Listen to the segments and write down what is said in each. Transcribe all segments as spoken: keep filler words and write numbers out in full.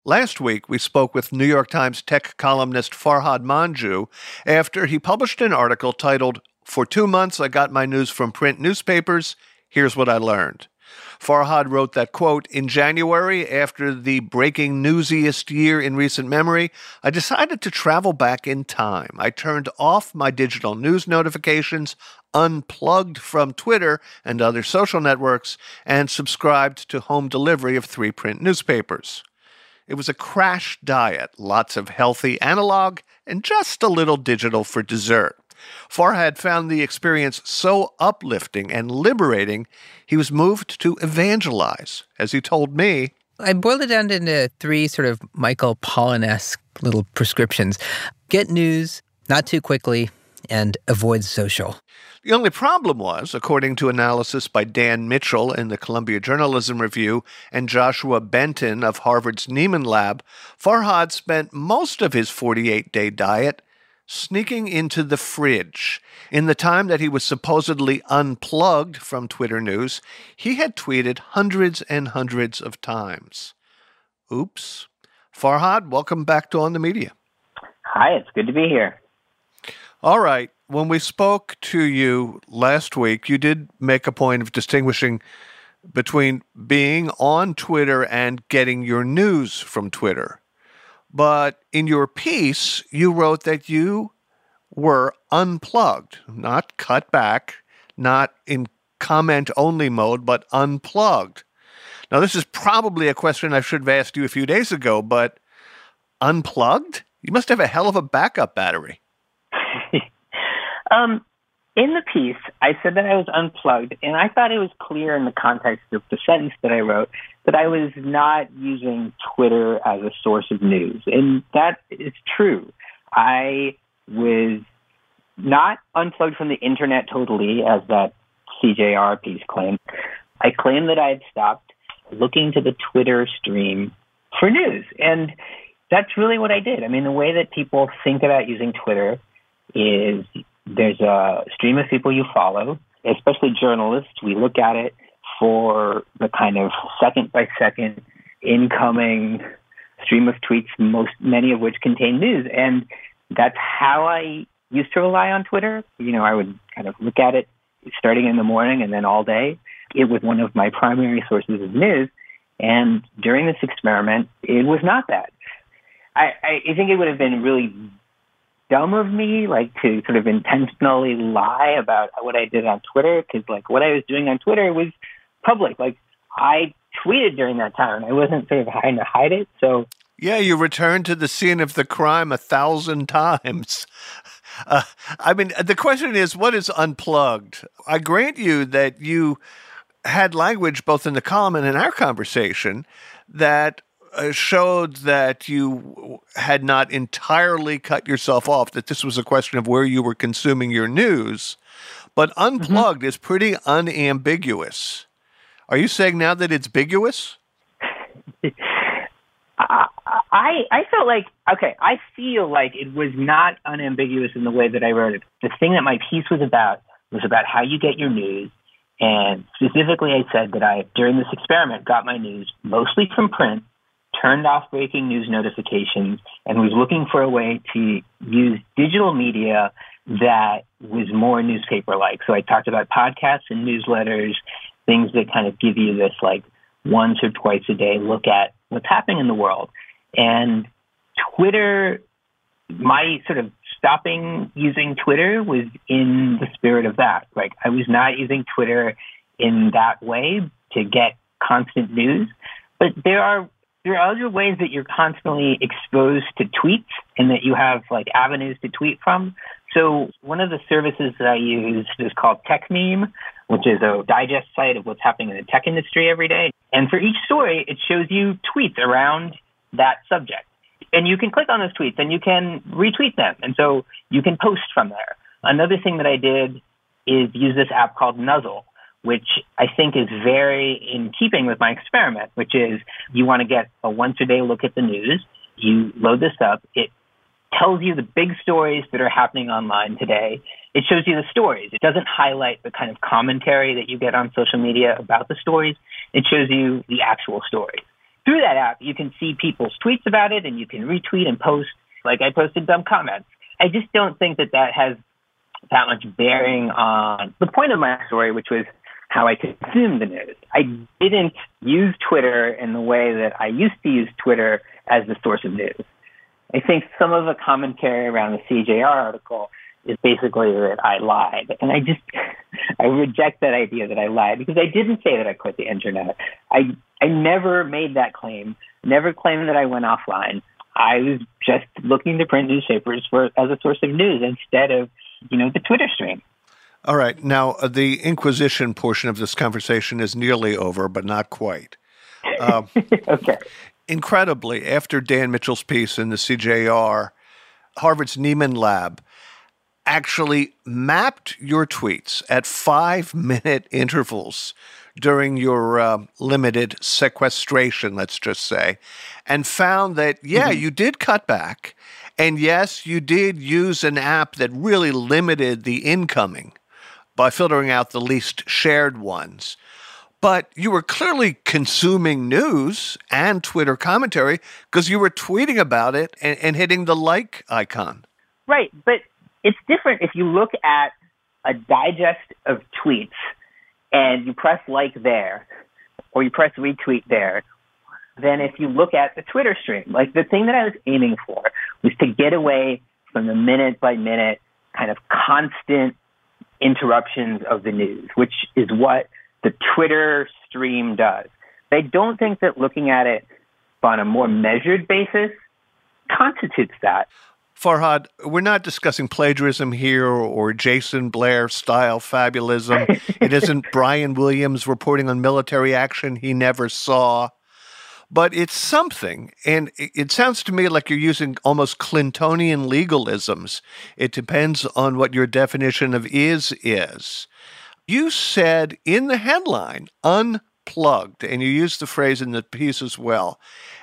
Last week, we spoke with New York Times tech columnist Farhad Manjoo after he published an article titled, "For Two Months, I Got My News from Print Newspapers. Here's What I Learned." Farhad wrote that, quote, "In January, after the breaking newsiest year in recent memory, I decided to travel back in time. I turned off my digital news notifications, unplugged from Twitter and other social networks, and subscribed to home delivery of three print newspapers. It was a crash diet, lots of healthy analog and just a little digital for dessert." Farhad found the experience so uplifting and liberating, he was moved to evangelize. As he told me, I boiled it down into three sort of Michael Pollan-esque little prescriptions. Get news, not too quickly, and avoid social. The only problem was, according to analysis by Dan Mitchell in the Columbia Journalism Review and Joshua Benton of Harvard's Nieman Lab, Farhad spent most of his forty-eight day diet sneaking into the fridge. In the time that he was supposedly unplugged from Twitter news, he had tweeted hundreds and hundreds of times. Oops. Farhad, welcome back to On the Media. Hi, it's good to be here. All right. When we spoke to you last week, you did make a point of distinguishing between being on Twitter and getting your news from Twitter. But in your piece, you wrote that you were unplugged, not cut back, not in comment-only mode, but unplugged. Now, this is probably a question I should have asked you a few days ago, but unplugged? You must have a hell of a backup battery. Um, in the piece, I said that I was unplugged, and I thought it was clear in the context of the sentence that I wrote that I was not using Twitter as a source of news. And that is true. I was not unplugged from the internet totally, as that C J R piece claimed. I claimed that I had stopped looking to the Twitter stream for news. And that's really what I did. I mean, the way that people think about using Twitter is there's a stream of people you follow, especially journalists. We look at it for the kind of second-by-second incoming stream of tweets, most many of which contain news. And that's how I used to rely on Twitter. You know, I would kind of look at it starting in the morning and then all day. It was one of my primary sources of news. And during this experiment, it was not that. I, I think it would have been really dumb of me, like, to sort of intentionally lie about what I did on Twitter, because, like, what I was doing on Twitter was public. Like, I tweeted during that time, and I wasn't sort of trying to hide it, so... Yeah, you returned to the scene of the crime a thousand times. Uh, I mean, the question is, what is unplugged? I grant you that you had language both in the column and in our conversation that Uh, showed that you had not entirely cut yourself off, that this was a question of where you were consuming your news. But unplugged mm-hmm. is pretty unambiguous. Are you saying now that it's biguous? I I felt like, okay, I feel like it was not unambiguous in the way that I wrote it. The thing that my piece was about was about how you get your news. And specifically, I said that I, during this experiment, got my news mostly from print, turned off breaking news notifications, and was looking for a way to use digital media that was more newspaper-like. So I talked about podcasts and newsletters, things that kind of give you this, like, once or twice a day look at what's happening in the world. And Twitter, my sort of stopping using Twitter was in the spirit of that. Like, I was not using Twitter in that way to get constant news, but there are There are other ways that you're constantly exposed to tweets and that you have, like, avenues to tweet from. So one of the services that I use is called TechMeme, which is a digest site of what's happening in the tech industry every day. And for each story, it shows you tweets around that subject. And you can click on those tweets and you can retweet them. And so you can post from there. Another thing that I did is use this app called Nuzzle, which I think is very in keeping with my experiment, which is you want to get a once-a-day look at the news. You load this up. It tells you the big stories that are happening online today. It shows you the stories. It doesn't highlight the kind of commentary that you get on social media about the stories. It shows you the actual stories. through that app, you can see people's tweets about it, and you can retweet and post. Like I posted dumb comments. I just don't think that that has that much bearing on the point of my story, which was how I consume the news. I didn't use Twitter in the way that I used to use Twitter as the source of news. I think some of the commentary around the C J R article is basically that I lied. And I just, I reject that idea that I lied, because I didn't say that I quit the internet. I, I never made that claim, never claimed that I went offline. I was just looking to print newspapers for as a source of news instead of, you know, the Twitter stream. All right. Now, uh, the Inquisition portion of this conversation is nearly over, but not quite. Uh, okay. Incredibly, after Dan Mitchell's piece in the C J R, Harvard's Nieman Lab actually mapped your tweets at five-minute intervals during your uh, limited sequestration, let's just say, and found that, yeah, mm-hmm. you did cut back. And yes, you did use an app that really limited the incoming by filtering out the least shared ones. But you were clearly consuming news and Twitter commentary because you were tweeting about it and, and hitting the like icon. Right, but it's different if you look at a digest of tweets and you press like there or you press retweet there than if you look at the Twitter stream. Like, the thing that I was aiming for was to get away from the minute-by-minute kind of constant interruptions of the news, which is what the Twitter stream does. I don't think that looking at it on a more measured basis constitutes that. Farhad, we're not discussing plagiarism here or Jason Blair-style fabulism. It isn't Brian Williams reporting on military action he never saw. But it's something, and it sounds to me like you're using almost Clintonian legalisms. It depends on what your definition of is is. You said in the headline, unplugged, and you used the phrase in the piece as well.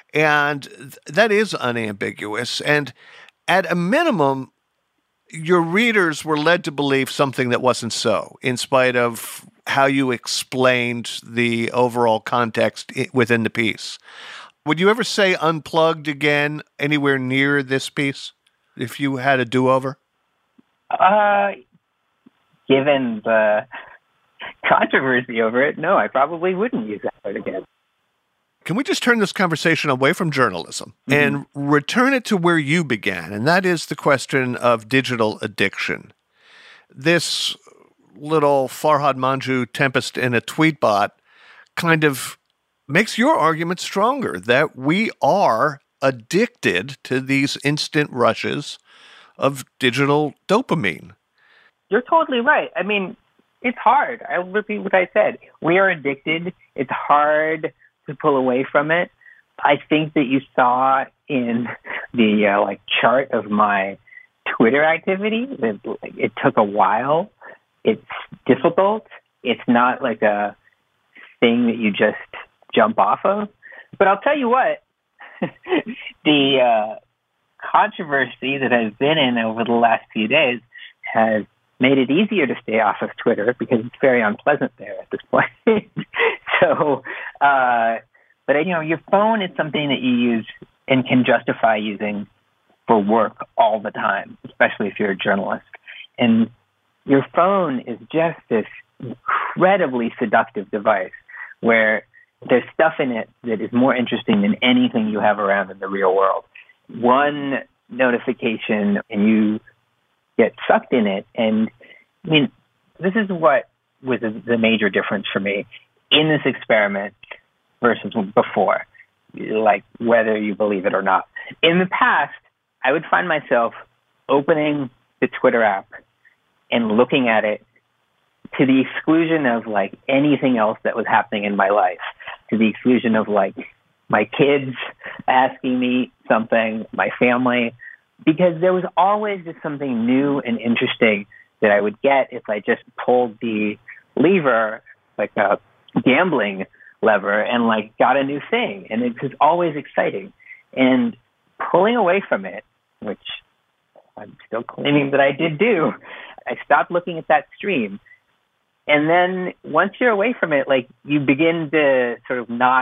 And that is unambiguous. And at a minimum, your readers were led to believe something that wasn't so, in spite of how you explained the overall context within the piece. Would you ever say unplugged again anywhere near this piece if you had a do-over? Uh, given the controversy over it, no, I probably wouldn't use that word again. Can we just turn this conversation away from journalism mm-hmm. and return it to where you began? And that is the question of digital addiction. This little Farhad Manjoo tempest in a tweet bot kind of makes your argument stronger that we are addicted to these instant rushes of digital dopamine. You're totally right. I mean, it's hard. I'll repeat what I said. We are addicted. It's hard to pull away from it. I think that you saw in the uh, like chart of my Twitter activity that it took a while. It's difficult. It's not like a thing that you just jump off of. But I'll tell you what, the uh, controversy that I've been in over the last few days has made it easier to stay off of Twitter because it's very unpleasant there at this point. so, uh, but you know, your phone is something that you use and can justify using for work all the time, especially if you're a journalist. And your phone is just this incredibly seductive device where there's stuff in it that is more interesting than anything you have around in the real world. One notification and you get sucked in it. And I mean, this is what was the major difference for me in this experiment versus before, like whether you believe it or not. In the past, I would find myself opening the Twitter app and looking at it to the exclusion of like anything else that was happening in my life, to the exclusion of like my kids asking me something, my family, because there was always just something new and interesting that I would get if I just pulled the lever, like a gambling lever, and like got a new thing. And it was always exciting. And pulling away from it, which I'm still claiming that I did do, I stopped looking at that stream. And then once you're away from it, like you begin to sort of not,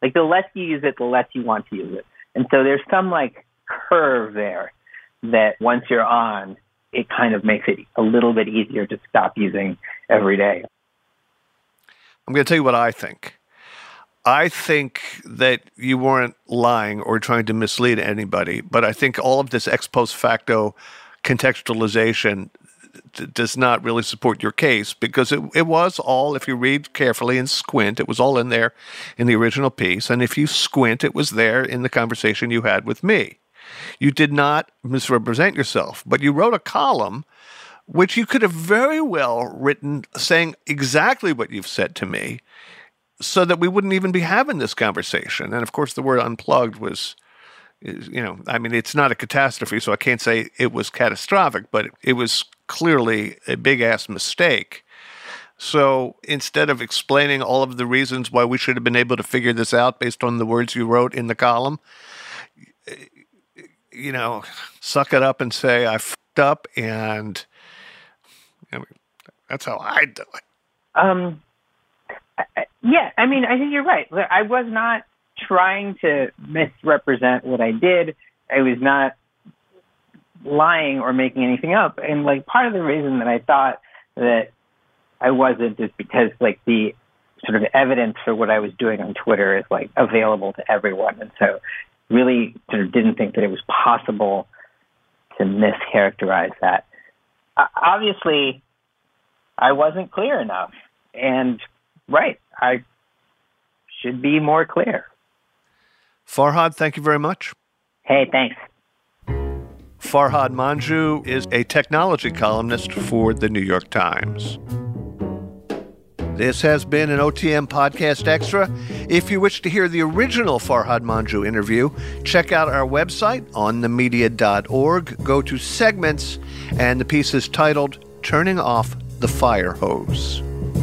Like, the less you use it, the less you want to use it. And so there's some, like, curve there that once you're on, it kind of makes it a little bit easier to stop using every day. I'm going to tell you what I think. I think that you weren't lying or trying to mislead anybody, but I think all of this ex post facto contextualization d- does not really support your case, because it, it was all, if you read carefully and squint, it was all in there in the original piece. And if you squint, it was there in the conversation you had with me. You did not misrepresent yourself, but you wrote a column which you could have very well written saying exactly what you've said to me, so that we wouldn't even be having this conversation. And of course, the word unplugged was, you know, I mean, it's not a catastrophe, so I can't say it was catastrophic, but it was clearly a big-ass mistake. So instead of explaining all of the reasons why we should have been able to figure this out based on the words you wrote in the column, you know, suck it up and say, I f***ed up, and I mean, that's how I do it. Um. Yeah, I mean, I think you're right. I was not trying to misrepresent what I did. I was not lying or making anything up. And, like, part of the reason that I thought that I wasn't is because, like, the sort of evidence for what I was doing on Twitter is, like, available to everyone. And so really sort of didn't think that it was possible to mischaracterize that. Uh, obviously, I wasn't clear enough. And right, I should be more clear. Farhad, thank you very much. Hey, thanks. Farhad Manjoo is a technology columnist for the New York Times. This has been an O T M Podcast Extra. If you wish to hear the original Farhad Manjoo interview, check out our website, on the media dot org. Go to Segments, and the piece is titled Turning Off the Fire Hose.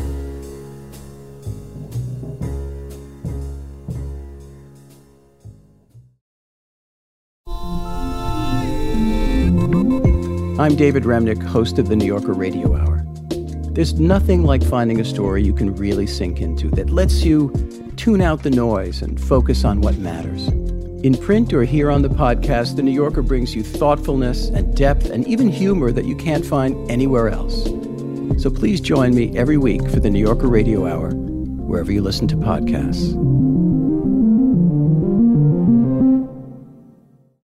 I'm David Remnick, host of the New Yorker Radio Hour. There's nothing like finding a story you can really sink into that lets you tune out the noise and focus on what matters. In print or here on the podcast, The New Yorker brings you thoughtfulness and depth and even humor that you can't find anywhere else. So please join me every week for the New Yorker Radio Hour, wherever you listen to podcasts.